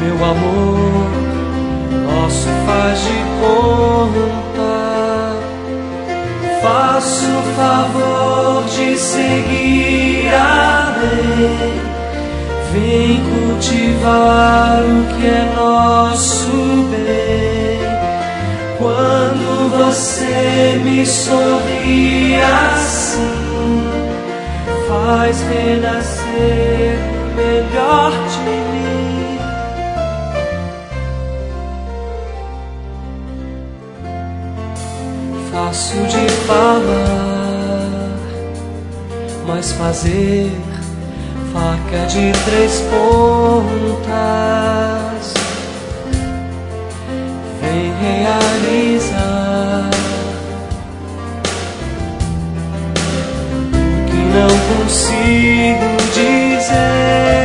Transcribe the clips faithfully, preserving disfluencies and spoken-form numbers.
meu amor, nosso faz de conta. Faça o favor de seguir a lei, vem cultivar o que é nosso bem. Quando você me sorri assim, faz renascer o melhor de mim. Fácil de falar, mas fazer, faca de três pontas. Vem realizar o que não consigo dizer.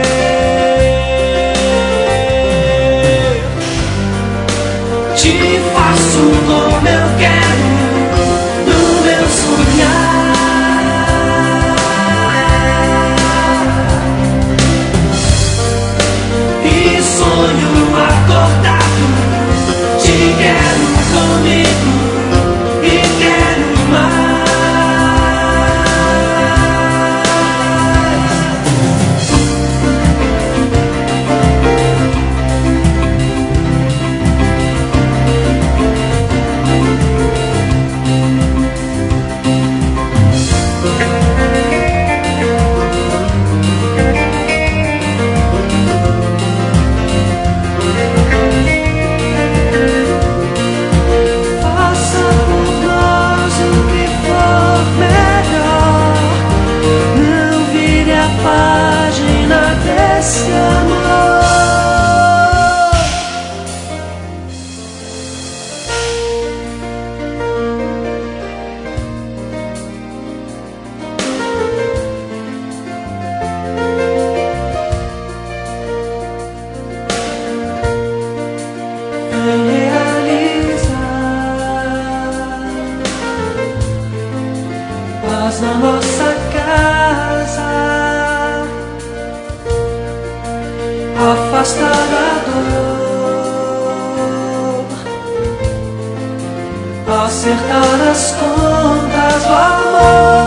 Te faço como eu quero no meu sonhar, e sonho acordado. Te quero comigo e quero esse amor. Vem realizar paz na nossa casa, afastar a dor, acertar as contas do amor.